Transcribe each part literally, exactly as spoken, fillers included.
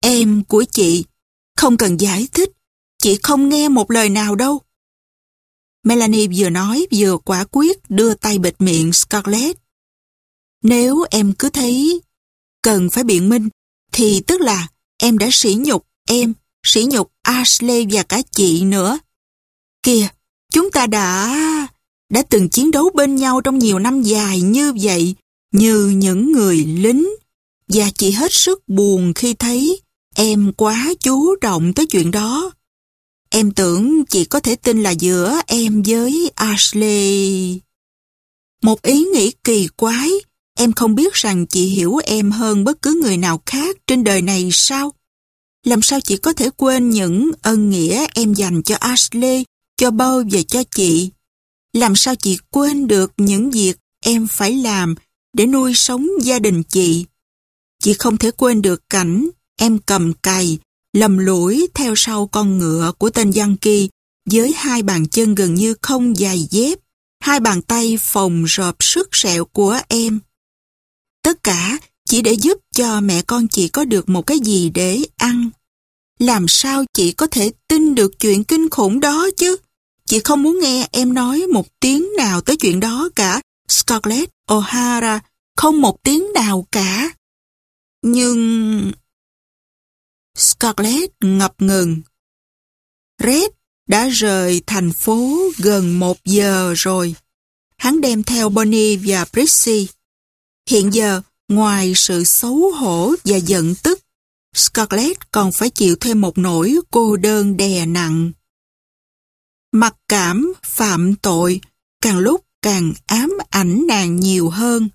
Em của chị, không cần giải thích, chị không nghe một lời nào đâu. Melanie vừa nói vừa quả quyết đưa tay bịt miệng Scarlett. Nếu em cứ thấy cần phải biện minh, thì tức là em đã sỉ nhục em, sỉ nhục Ashley và cả chị nữa. Kìa, chúng ta đã... đã từng chiến đấu bên nhau trong nhiều năm dài như vậy, như những người lính. Và chị hết sức buồn khi thấy em quá chú trọng tới chuyện đó. Em tưởng chị có thể tin là giữa em với Ashley. Một ý nghĩ kỳ quái, em không biết rằng chị hiểu em hơn bất cứ người nào khác trên đời này sao? Làm sao chị có thể quên những ân nghĩa em dành cho Ashley, cho Beau và cho chị? Làm sao chị quên được những việc em phải làm để nuôi sống gia đình chị? Chị không thể quên được cảnh em cầm cày, lầm lũi theo sau con ngựa của tên Yankee với hai bàn chân gần như không giày dép, hai bàn tay phồng rộp sức sẹo của em. Tất cả chỉ để giúp cho mẹ con chị có được một cái gì để ăn. Làm sao chị có thể tin được chuyện kinh khủng đó chứ? Chị không muốn nghe em nói một tiếng nào tới chuyện đó cả, Scarlett O'Hara, không một tiếng nào cả. Nhưng... Scarlett ngập ngừng. Red đã rời thành phố gần một giờ rồi. Hắn đem theo Bonnie và Prissy. Hiện giờ, ngoài sự xấu hổ và giận tức, Scarlett còn phải chịu thêm một nỗi cô đơn đè nặng. Mặc cảm, phạm tội, càng lúc càng ám ảnh nàng nhiều hơn.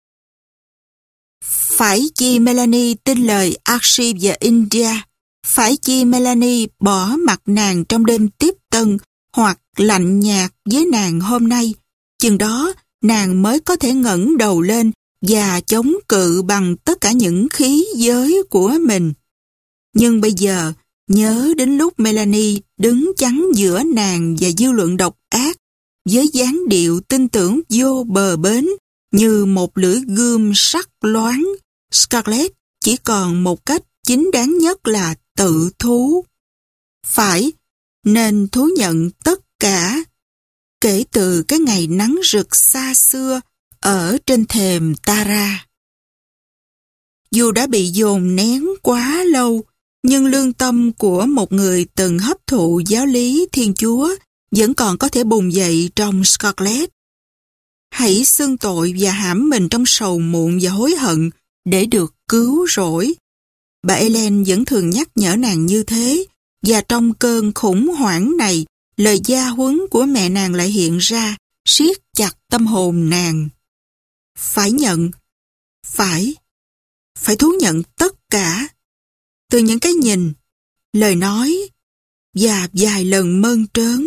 Phải chi Melanie tin lời Archie và India? Phải chi Melanie bỏ mặt nàng trong đêm tiếp tân hoặc lạnh nhạt với nàng hôm nay? Chừng đó, nàng mới có thể ngẩng đầu lên và chống cự bằng tất cả những khí giới của mình. Nhưng bây giờ, nhớ đến lúc Melanie đứng chắn giữa nàng và dư luận độc ác, với dáng điệu tin tưởng vô bờ bến, như một lưỡi gươm sắc loáng, Scarlett chỉ còn một cách chính đáng nhất là tự thú. Phải, nên thú nhận tất cả. Kể từ cái ngày nắng rực xa xưa ở trên thềm Tara. Dù đã bị dồn nén quá lâu, nhưng lương tâm của một người từng hấp thụ giáo lý Thiên Chúa vẫn còn có thể bùng dậy trong Scarlett. Hãy xưng tội và hãm mình trong sầu muộn và hối hận để được cứu rỗi. Bà Ellen vẫn thường nhắc nhở nàng như thế, và trong cơn khủng hoảng này, lời gia huấn của mẹ nàng lại hiện ra, siết chặt tâm hồn nàng. Phải nhận, phải, phải thú nhận tất cả. Từ những cái nhìn, lời nói và vài lần mơn trớn.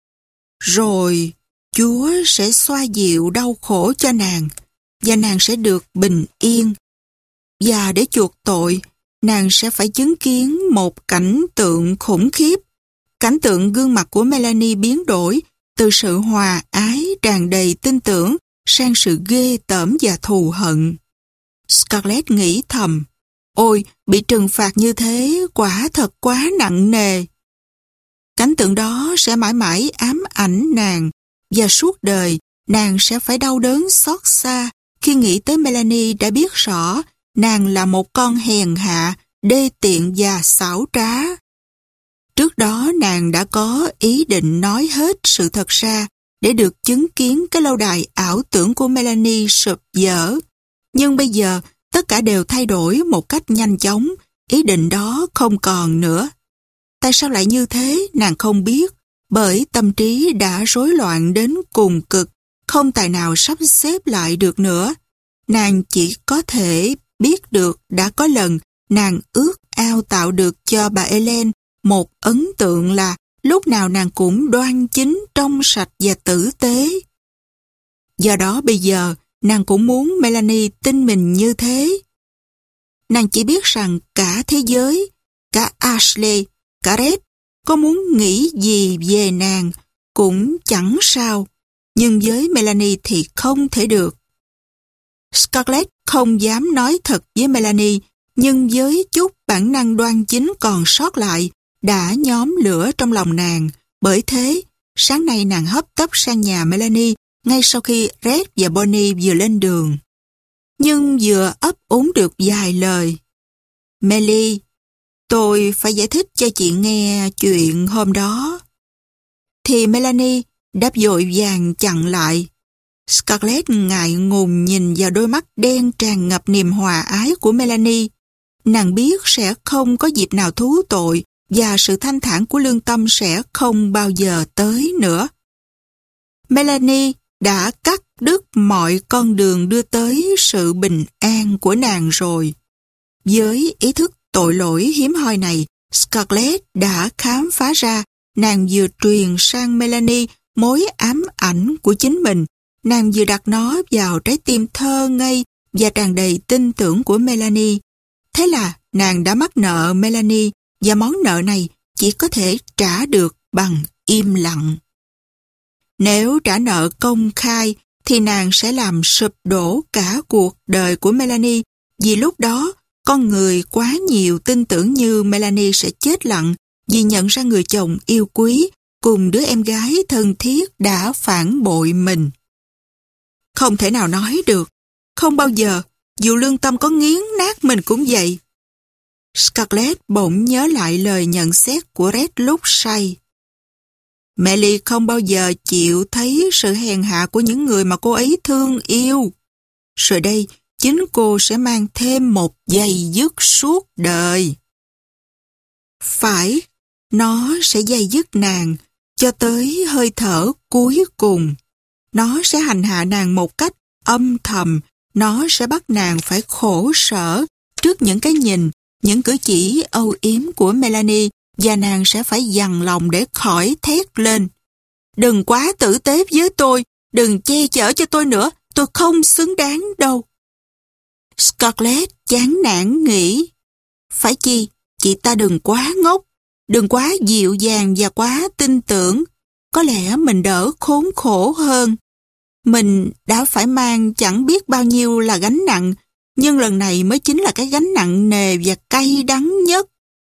Rồi Chúa sẽ xoa dịu đau khổ cho nàng và nàng sẽ được bình yên. Và để chuộc tội, nàng sẽ phải chứng kiến một cảnh tượng khủng khiếp. Cảnh tượng gương mặt của Melanie biến đổi từ sự hòa ái tràn đầy tin tưởng sang sự ghê tởm và thù hận. Scarlett nghĩ thầm, ôi, bị trừng phạt như thế quả thật quá nặng nề. Cảnh tượng đó sẽ mãi mãi ám ảnh nàng, và suốt đời nàng sẽ phải đau đớn xót xa khi nghĩ tới Melanie đã biết rõ nàng là một con hèn hạ, đê tiện và xảo trá. Trước đó nàng đã có ý định nói hết sự thật ra để được chứng kiến cái lâu đài ảo tưởng của Melanie sụp dở. Nhưng bây giờ tất cả đều thay đổi một cách nhanh chóng, ý định đó không còn nữa. Tại sao lại như thế nàng không biết, bởi tâm trí đã rối loạn đến cùng cực, không tài nào sắp xếp lại được nữa. Nàng chỉ có thể biết được đã có lần nàng ước ao tạo được cho bà Ellen một ấn tượng là lúc nào nàng cũng đoan chính, trong sạch và tử tế. Do đó bây giờ nàng cũng muốn Melanie tin mình như thế. Nàng chỉ biết rằng cả thế giới, cả Ashley, cả Red có muốn nghĩ gì về nàng cũng chẳng sao, nhưng với Melanie thì không thể được. Scarlett không dám nói thật với Melanie, nhưng với chút bản năng đoan chính còn sót lại, đã nhóm lửa trong lòng nàng. Bởi thế, sáng nay nàng hấp tấp sang nhà Melanie ngay sau khi Red và Bonnie vừa lên đường. Nhưng vừa ấp úng được vài lời. Melly, tôi phải giải thích cho chị nghe chuyện hôm đó. Thì Melanie đáp vội vàng chặn lại. Scarlett ngại ngùng nhìn vào đôi mắt đen tràn ngập niềm hòa ái của Melanie. Nàng biết sẽ không có dịp nào thú tội và sự thanh thản của lương tâm sẽ không bao giờ tới nữa. Melanie đã cắt đứt mọi con đường đưa tới sự bình an của nàng rồi. Với ý thức tội lỗi hiếm hoi này, Scarlett đã khám phá ra nàng vừa truyền sang Melanie mối ám ảnh của chính mình. Nàng vừa đặt nó vào trái tim thơ ngây và tràn đầy tin tưởng của Melanie. Thế là nàng đã mắc nợ Melanie và món nợ này chỉ có thể trả được bằng im lặng. Nếu trả nợ công khai thì nàng sẽ làm sụp đổ cả cuộc đời của Melanie, vì lúc đó con người quá nhiều tin tưởng như Melanie sẽ chết lặng vì nhận ra người chồng yêu quý cùng đứa em gái thân thiết đã phản bội mình. Không thể nào nói được, không bao giờ, dù lương tâm có nghiến nát mình cũng vậy. Scarlett bỗng nhớ lại lời nhận xét của Red lúc say. Melly không bao giờ chịu thấy sự hèn hạ của những người mà cô ấy thương yêu. Rồi đây, chính cô sẽ mang thêm một dây dứt suốt đời. Phải, nó sẽ dây dứt nàng cho tới hơi thở cuối cùng. Nó sẽ hành hạ nàng một cách âm thầm. Nó sẽ bắt nàng phải khổ sở trước những cái nhìn, những cử chỉ âu yếm của Melanie, và nàng sẽ phải dằn lòng để khỏi thét lên. Đừng quá tử tế với tôi, đừng che chở cho tôi nữa, tôi không xứng đáng đâu. Scarlett chán nản nghĩ, phải chi, chị ta đừng quá ngốc, đừng quá dịu dàng và quá tin tưởng. Có lẽ mình đỡ khốn khổ hơn. Mình đã phải mang chẳng biết bao nhiêu là gánh nặng, nhưng lần này mới chính là cái gánh nặng nề và cay đắng nhất.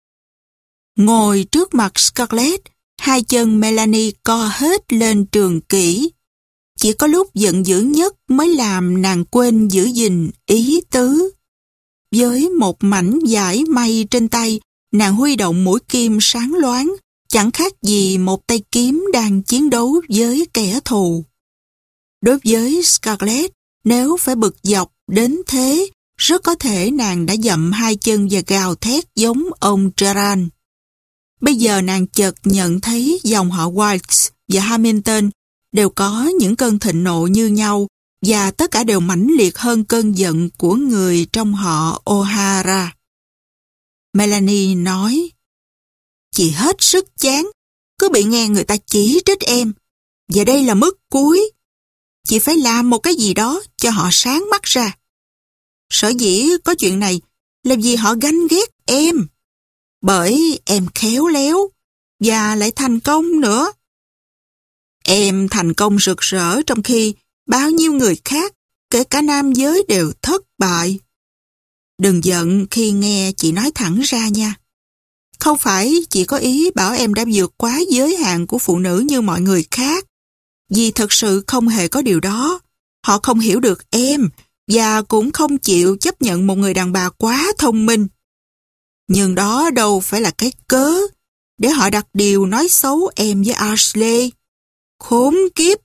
Ngồi trước mặt Scarlett, hai chân Melanie co hết lên trường kỷ. Chỉ có lúc giận dữ nhất mới làm nàng quên giữ gìn ý tứ. Với một mảnh vải may trên tay, nàng huy động mũi kim sáng loáng, chẳng khác gì một tay kiếm đang chiến đấu với kẻ thù. Đối với Scarlett, nếu phải bực dọc đến thế, rất có thể nàng đã dậm hai chân và gào thét giống ông Gerard. Bây giờ nàng chợt nhận thấy dòng họ White và Hamilton đều có những cơn thịnh nộ như nhau, và tất cả đều mãnh liệt hơn cơn giận của người trong họ O'Hara. Melanie nói, chị hết sức chán, cứ bị nghe người ta chỉ trích em, và đây là mức cuối. Chị phải làm một cái gì đó cho họ sáng mắt ra. Sở dĩ có chuyện này là vì họ ganh ghét em. Bởi em khéo léo và lại thành công nữa. Em thành công rực rỡ trong khi bao nhiêu người khác, kể cả nam giới đều thất bại. Đừng giận khi nghe chị nói thẳng ra nha. Không phải chị có ý bảo em đã vượt quá giới hạn của phụ nữ như mọi người khác. Vì thật sự không hề có điều đó. Họ không hiểu được em và cũng không chịu chấp nhận một người đàn bà quá thông minh. Nhưng đó đâu phải là cái cớ để họ đặt điều nói xấu em với Ashley. Khốn kiếp!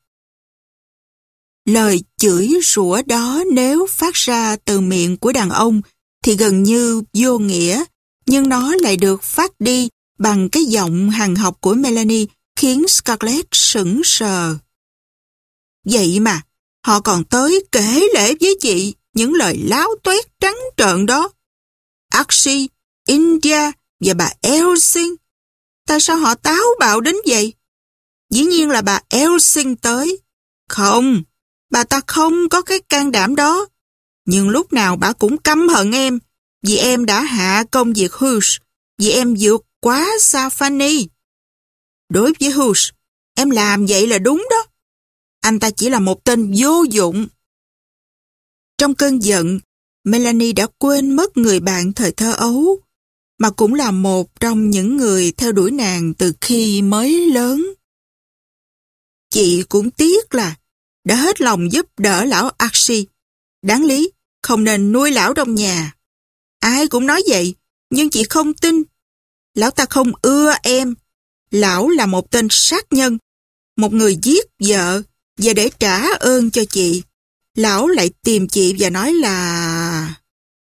Lời chửi rủa đó nếu phát ra từ miệng của đàn ông thì gần như vô nghĩa, nhưng nó lại được phát đi bằng cái giọng hằn học của Melanie khiến Scarlett sững sờ. Vậy mà, họ còn tới kể lể với chị những lời láo tuét trắng trợn đó. Archie, India và bà Elsing. Tại sao họ táo bạo đến vậy? Dĩ nhiên là bà Elsing tới. Không, bà ta không có cái can đảm đó. Nhưng lúc nào bà cũng căm hận em, vì em đã hạ công việc Hughes, vì em vượt quá xa Fanny. Đối với Hughes, em làm vậy là đúng đó. Anh ta chỉ là một tên vô dụng. Trong cơn giận, Melanie đã quên mất người bạn thời thơ ấu, mà cũng là một trong những người theo đuổi nàng từ khi mới lớn. Chị cũng tiếc là đã hết lòng giúp đỡ lão Archie. Đáng lý, không nên nuôi lão trong nhà. Ai cũng nói vậy, nhưng chị không tin. Lão ta không ưa em. Lão là một tên sát nhân, một người giết vợ, và để trả ơn cho chị, lão lại tìm chị và nói là...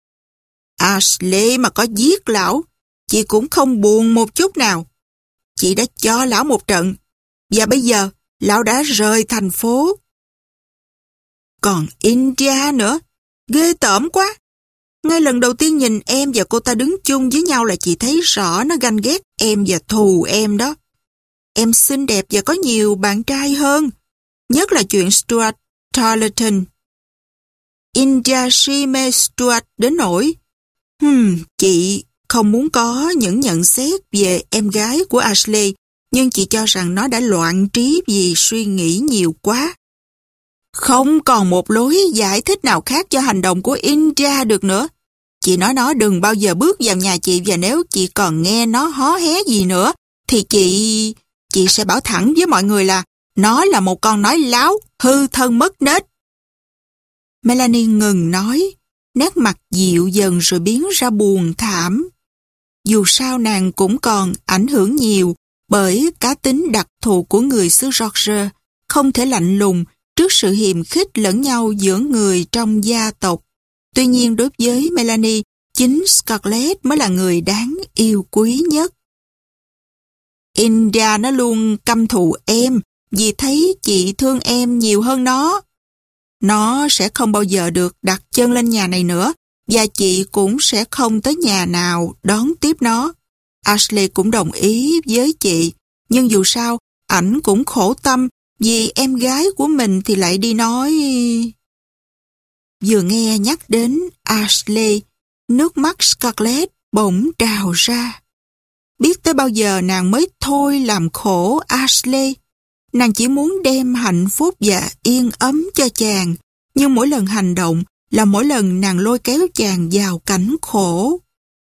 Ashley mà có giết lão, chị cũng không buồn một chút nào. Chị đã cho lão một trận, và bây giờ lão đã rời thành phố. Còn India nữa, ghê tởm quá. Ngay lần đầu tiên nhìn em và cô ta đứng chung với nhau là chị thấy rõ nó ganh ghét em và thù em đó. Em xinh đẹp và có nhiều bạn trai hơn, nhất là chuyện Stuart Tarleton. India si mê Stuart đến nỗi hmm, chị không muốn có những nhận xét về em gái của Ashley, nhưng chị cho rằng nó đã loạn trí vì suy nghĩ nhiều quá. Không còn một lối giải thích nào khác cho hành động của India được nữa. Chị nói nó đừng bao giờ bước vào nhà chị, và nếu chị còn nghe nó hó hé gì nữa thì chị... chị sẽ bảo thẳng với mọi người là nó là một con nói láo, hư thân mất nết. Melanie ngừng nói, nét mặt dịu dần rồi biến ra buồn thảm. Dù sao nàng cũng còn ảnh hưởng nhiều bởi cá tính đặc thù của người xứ Georgia, không thể lạnh lùng trước sự hiềm khích lẫn nhau giữa người trong gia tộc. Tuy nhiên đối với Melanie, chính Scarlett mới là người đáng yêu quý nhất. India nó luôn căm thù em vì thấy chị thương em nhiều hơn nó. Nó sẽ không bao giờ được đặt chân lên nhà này nữa, và chị cũng sẽ không tới nhà nào đón tiếp nó. Ashley cũng đồng ý với chị, nhưng dù sao, ảnh cũng khổ tâm vì em gái của mình thì lại đi nói... Vừa nghe nhắc đến Ashley, nước mắt Scarlett bỗng trào ra. Biết tới bao giờ nàng mới thôi làm khổ Ashley. Nàng chỉ muốn đem hạnh phúc và yên ấm cho chàng, nhưng mỗi lần hành động là mỗi lần nàng lôi kéo chàng vào cảnh khổ.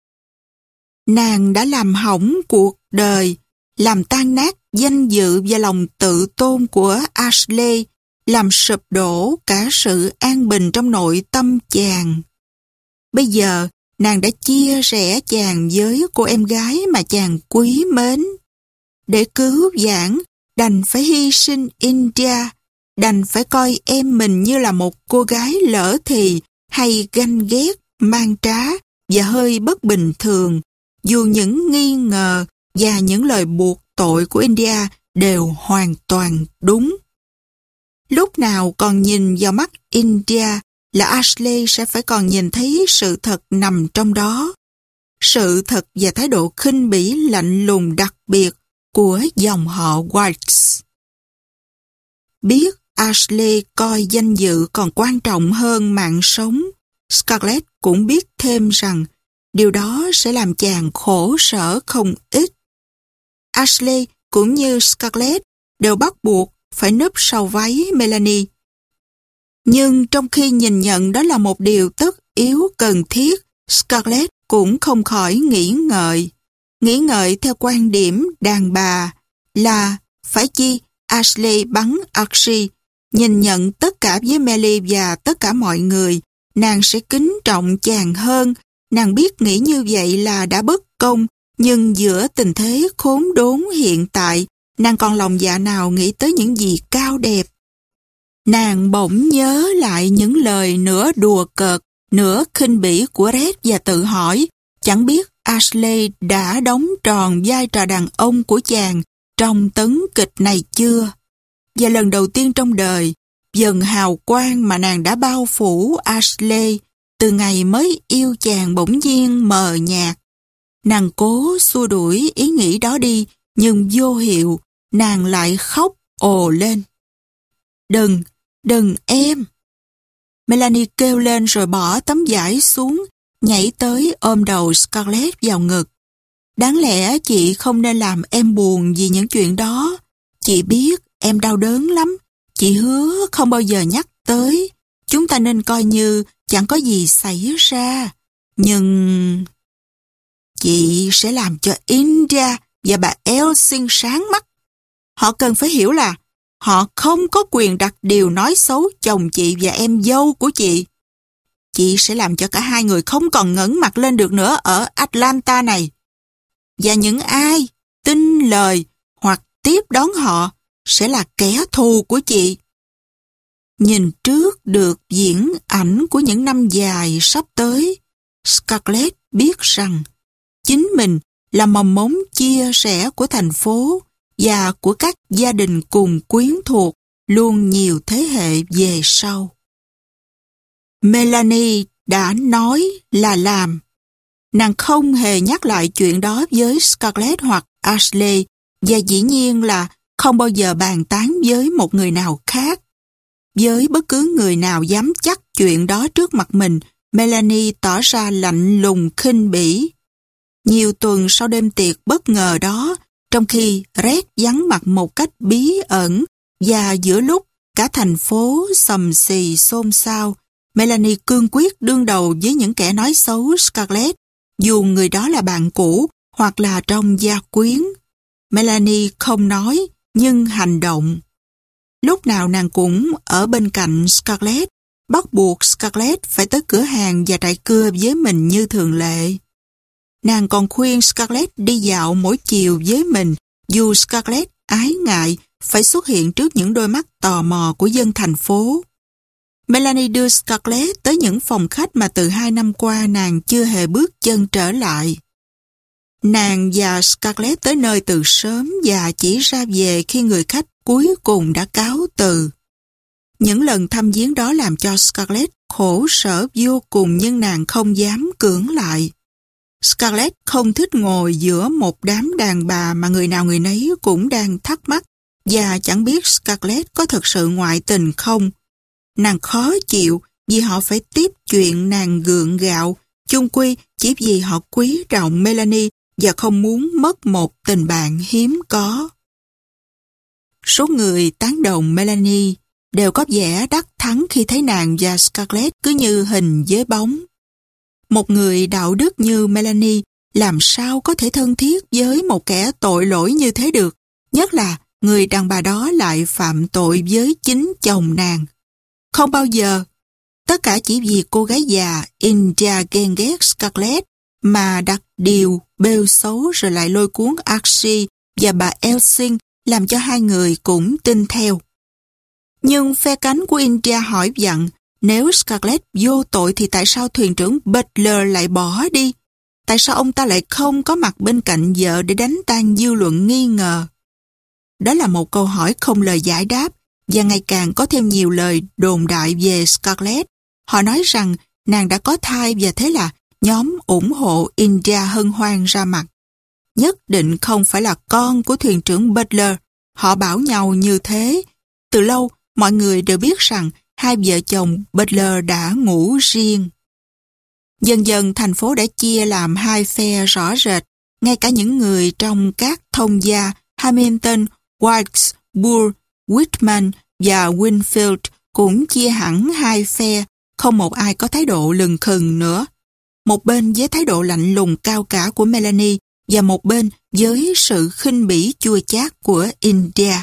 Nàng đã làm hỏng cuộc đời, làm tan nát danh dự và lòng tự tôn của Ashley, làm sụp đổ cả sự an bình trong nội tâm chàng. Bây giờ, nàng đã chia rẽ chàng với cô em gái mà chàng quý mến. Để cứu vãn, đành phải hy sinh India, đành phải coi em mình như là một cô gái lỡ thì hay ganh ghét, man trá và hơi bất bình thường, dù những nghi ngờ và những lời buộc tội của India đều hoàn toàn đúng. Lúc nào còn nhìn vào mắt India là Ashley sẽ phải còn nhìn thấy sự thật nằm trong đó. Sự thật và thái độ khinh bỉ lạnh lùng đặc biệt của dòng họ Whites. Biết Ashley coi danh dự còn quan trọng hơn mạng sống, Scarlett cũng biết thêm rằng điều đó sẽ làm chàng khổ sở không ít. Ashley cũng như Scarlett đều bắt buộc phải núp sau váy Melanie. Nhưng trong khi nhìn nhận đó là một điều tất yếu cần thiết, Scarlett cũng không khỏi nghĩ ngợi. Nghĩ ngợi theo quan điểm đàn bà là phải chi Ashley bắn Archie, nhìn nhận tất cả với Melly và tất cả mọi người, nàng sẽ kính trọng chàng hơn. Nàng biết nghĩ như vậy là đã bất công, nhưng giữa tình thế khốn đốn hiện tại, nàng còn lòng dạ nào nghĩ tới những gì cao đẹp. Nàng bỗng nhớ lại những lời nửa đùa cợt, nửa khinh bỉ của Red và tự hỏi, chẳng biết Ashley đã đóng tròn vai trò đàn ông của chàng trong tấn kịch này chưa? Và lần đầu tiên trong đời, dần hào quang mà nàng đã bao phủ Ashley từ ngày mới yêu chàng bỗng nhiên mờ nhạt. Nàng cố xua đuổi ý nghĩ đó đi, nhưng vô hiệu, nàng lại khóc ồ lên. Đừng, đừng em! Melanie kêu lên rồi bỏ tấm vải xuống, nhảy tới ôm đầu Scarlett vào ngực. Đáng lẽ chị không nên làm em buồn vì những chuyện đó. Chị biết em đau đớn lắm. Chị hứa không bao giờ nhắc tới. Chúng ta nên coi như chẳng có gì xảy ra. Nhưng chị sẽ làm cho India và bà Elsing sáng mắt. Họ cần phải hiểu là họ không có quyền đặt điều nói xấu chồng chị và em dâu của chị. Chị sẽ làm cho cả hai người không còn ngẩng mặt lên được nữa ở Atlanta này. Và những ai tin lời hoặc tiếp đón họ sẽ là kẻ thù của chị. Nhìn trước được diễn ảnh của những năm dài sắp tới, Scarlett biết rằng chính mình là mầm mống chia sẻ của thành phố và của các gia đình cùng quyến thuộc luôn nhiều thế hệ về sau. Melanie đã nói là làm. Nàng không hề nhắc lại chuyện đó với Scarlett hoặc Ashley và dĩ nhiên là không bao giờ bàn tán với một người nào khác. Với bất cứ người nào dám chắc chuyện đó trước mặt mình, Melanie tỏ ra lạnh lùng khinh bỉ. Nhiều tuần sau đêm tiệc bất ngờ đó, trong khi Red vắng mặt một cách bí ẩn và giữa lúc cả thành phố xầm xì xôn xao, Melanie cương quyết đương đầu với những kẻ nói xấu Scarlett, dù người đó là bạn cũ hoặc là trong gia quyến. Melanie không nói, nhưng hành động. Lúc nào nàng cũng ở bên cạnh Scarlett, bắt buộc Scarlett phải tới cửa hàng và trại cưa với mình như thường lệ. Nàng còn khuyên Scarlett đi dạo mỗi chiều với mình, dù Scarlett ái ngại phải xuất hiện trước những đôi mắt tò mò của dân thành phố. Melanie đưa Scarlett tới những phòng khách mà từ hai năm qua nàng chưa hề bước chân trở lại. Nàng và Scarlett tới nơi từ sớm và chỉ ra về khi người khách cuối cùng đã cáo từ. Những lần thăm viếng đó làm cho Scarlett khổ sở vô cùng, nhưng nàng không dám cưỡng lại. Scarlett không thích ngồi giữa một đám đàn bà mà người nào người nấy cũng đang thắc mắc và chẳng biết Scarlett có thực sự ngoại tình không. Nàng khó chịu vì họ phải tiếp chuyện nàng gượng gạo, chung quy chỉ vì họ quý trọng Melanie và không muốn mất một tình bạn hiếm có. Số người tán đồng Melanie đều có vẻ đắc thắng khi thấy nàng và Scarlett cứ như hình với bóng. Một người đạo đức như Melanie làm sao có thể thân thiết với một kẻ tội lỗi như thế được, nhất là người đàn bà đó lại phạm tội với chính chồng nàng. Không bao giờ. Tất cả chỉ vì cô gái già India ghen ghét Scarlett mà đặt điều bêu xấu rồi lại lôi cuốn Archie và bà Elsing làm cho hai người cũng tin theo. Nhưng phe cánh của India hỏi vặn, nếu Scarlett vô tội thì tại sao thuyền trưởng Butler lại bỏ đi? Tại sao ông ta lại không có mặt bên cạnh vợ để đánh tan dư luận nghi ngờ? Đó là một câu hỏi không lời giải đáp và ngày càng có thêm nhiều lời đồn đại về Scarlett. Họ nói rằng nàng đã có thai và thế là nhóm ủng hộ India hân hoan ra mặt. Nhất định không phải là con của thuyền trưởng Butler. Họ bảo nhau như thế. Từ lâu, mọi người đều biết rằng hai vợ chồng Butler đã ngủ riêng. Dần dần thành phố đã chia làm hai phe rõ rệt. Ngay cả những người trong các thông gia Hamilton, Wilkes, Burr, Whitman và Winfield cũng chia hẳn hai phe, không một ai có thái độ lừng khừng nữa. Một bên với thái độ lạnh lùng cao cả của Melanie và một bên với sự khinh bỉ chua chát của India.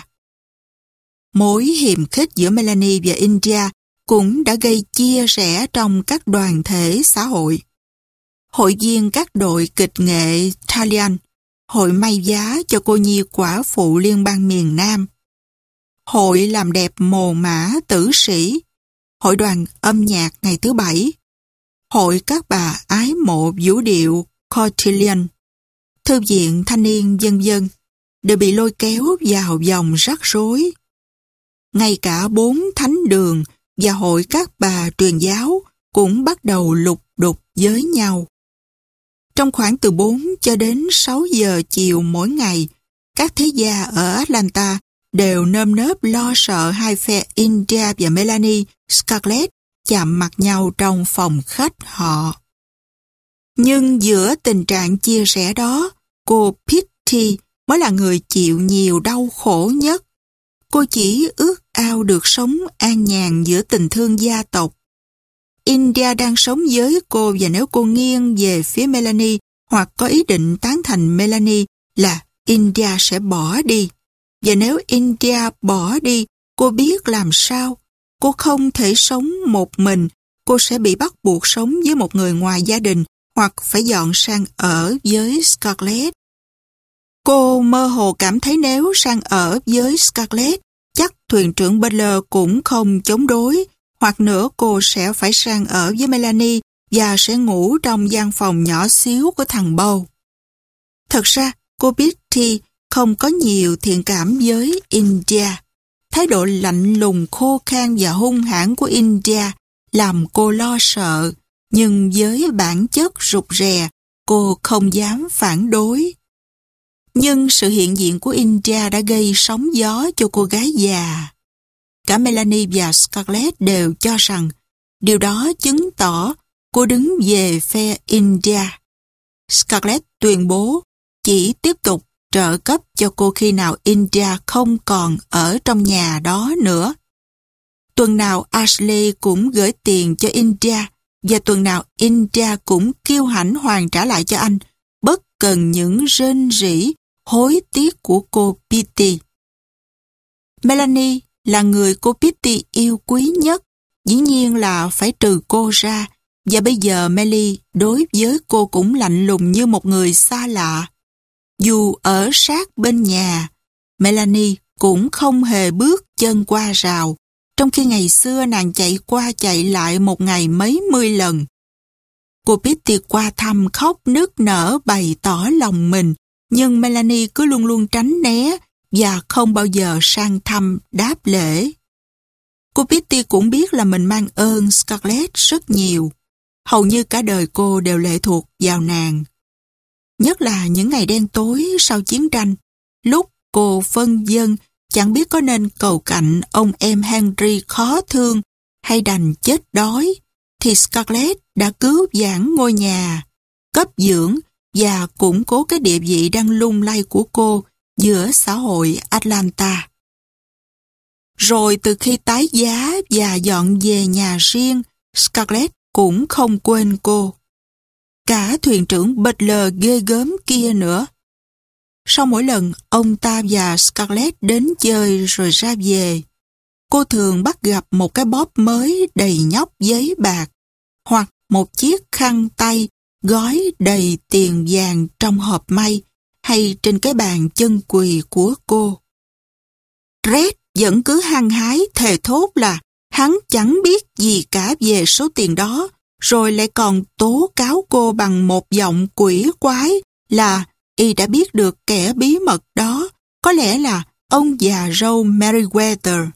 Mối hiềm khích giữa Melanie và India cũng đã gây chia rẽ trong các đoàn thể xã hội. Hội viên các đội kịch nghệ Thalian, hội may giá cho cô nhi quả phụ liên bang miền Nam, hội làm đẹp mồ mã tử sĩ, hội đoàn âm nhạc ngày thứ bảy, hội các bà ái mộ vũ điệu Cotillion, thư viện thanh niên vân vân đều bị lôi kéo vào vòng rắc rối. Ngay cả bốn thánh đường và hội các bà truyền giáo cũng bắt đầu lục đục với nhau. Trong khoảng từ bốn cho đến sáu giờ chiều mỗi ngày, các thế gia ở Atlanta đều nơm nớp lo sợ hai phe India và Melanie, Scarlett chạm mặt nhau trong phòng khách họ. Nhưng giữa tình trạng chia rẽ đó, cô Pitty mới là người chịu nhiều đau khổ nhất. Cô chỉ ước ao được sống an nhàn giữa tình thương gia tộc. India đang sống với cô và nếu cô nghiêng về phía Melanie hoặc có ý định tán thành Melanie là India sẽ bỏ đi. Và nếu India bỏ đi, cô biết làm sao. Cô không thể sống một mình, cô sẽ bị bắt buộc sống với một người ngoài gia đình hoặc phải dọn sang ở với Scarlett. Cô mơ hồ cảm thấy nếu sang ở với Scarlett, chắc thuyền trưởng Butler cũng không chống đối, hoặc nữa cô sẽ phải sang ở với Melanie và sẽ ngủ trong gian phòng nhỏ xíu của thằng Beau. Thật ra, cô Betty không có nhiều thiện cảm với India. Thái độ lạnh lùng, khô khan và hung hãn của India làm cô lo sợ, nhưng với bản chất rụt rè, cô không dám phản đối. Nhưng sự hiện diện của India đã gây sóng gió cho cô gái già. Cả Melanie và Scarlett đều cho rằng điều đó chứng tỏ cô đứng về phe India. Scarlett tuyên bố chỉ tiếp tục trợ cấp cho cô khi nào India không còn ở trong nhà đó nữa. Tuần nào Ashley cũng gửi tiền cho India và tuần nào India cũng kiêu hãnh hoàn trả lại cho anh, bất cần những rên rỉ, hối tiếc của cô Betty. Melanie là người cô Betty yêu quý nhất, dĩ nhiên là phải trừ cô ra, và bây giờ Melly đối với cô cũng lạnh lùng như một người xa lạ. Dù ở sát bên nhà, Melanie cũng không hề bước chân qua rào, trong khi ngày xưa nàng chạy qua chạy lại một ngày mấy mươi lần. Cô Betty qua thăm khóc nức nở bày tỏ lòng mình, nhưng Melanie cứ luôn luôn tránh né và không bao giờ sang thăm đáp lễ. Cô Betty cũng biết là mình mang ơn Scarlett rất nhiều. Hầu như cả đời cô đều lệ thuộc vào nàng. Nhất là những ngày đen tối sau chiến tranh, lúc cô phân vân chẳng biết có nên cầu cạnh ông em Henry khó thương hay đành chết đói, thì Scarlett đã cứu vãn ngôi nhà, cấp dưỡng và củng cố cái địa vị đang lung lay của cô giữa xã hội Atlanta. Rồi từ khi tái giá và dọn về nhà riêng, Scarlett cũng không quên cô. Cả thuyền trưởng Butler ghê gớm kia nữa. Sau mỗi lần ông ta và Scarlett đến chơi rồi ra về, cô thường bắt gặp một cái bóp mới đầy nhóc giấy bạc, hoặc một chiếc khăn tay gói đầy tiền vàng trong hộp may, hay trên cái bàn chân quỳ của cô. Red vẫn cứ hăng hái thề thốt là hắn chẳng biết gì cả về số tiền đó, rồi lại còn tố cáo cô bằng một giọng quỷ quái là y đã biết được kẻ bí mật đó, có lẽ là ông già râu Meriwether.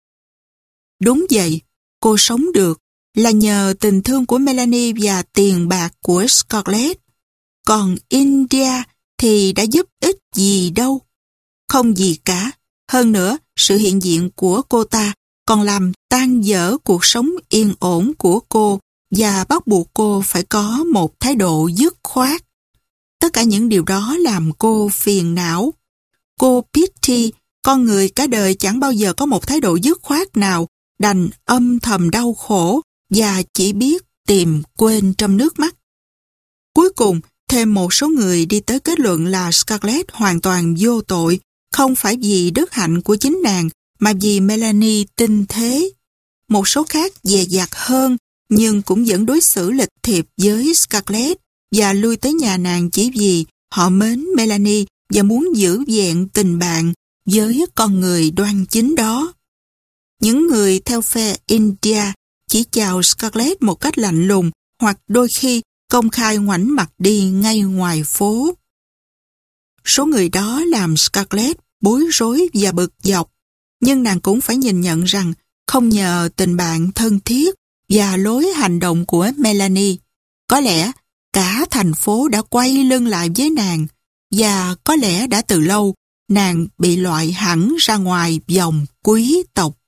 Đúng vậy, cô sống được là nhờ tình thương của Melanie và tiền bạc của Scarlett. Còn India thì đã giúp ích gì đâu. Không gì cả. Hơn nữa, sự hiện diện của cô ta còn làm tan vỡ cuộc sống yên ổn của cô và bắt buộc cô phải có một thái độ dứt khoát. Tất cả những điều đó làm cô phiền não. Cô Betty, con người cả đời chẳng bao giờ có một thái độ dứt khoát nào, đành âm thầm đau khổ và chỉ biết tìm quên trong nước mắt. Cuối cùng, thêm một số người đi tới kết luận là Scarlett hoàn toàn vô tội, không phải vì đức hạnh của chính nàng, mà vì Melanie tinh thế. Một số khác dè dặt hơn, nhưng cũng vẫn đối xử lịch thiệp với Scarlett và lui tới nhà nàng chỉ vì họ mến Melanie và muốn giữ vẹn tình bạn với con người đoan chính đó. Những người theo phe India chỉ chào Scarlett một cách lạnh lùng hoặc đôi khi công khai ngoảnh mặt đi ngay ngoài phố. Số người đó làm Scarlett bối rối và bực dọc, nhưng nàng cũng phải nhìn nhận rằng không nhờ tình bạn thân thiết và lối hành động của Melanie, có lẽ cả thành phố đã quay lưng lại với nàng, và có lẽ đã từ lâu nàng bị loại hẳn ra ngoài vòng quý tộc.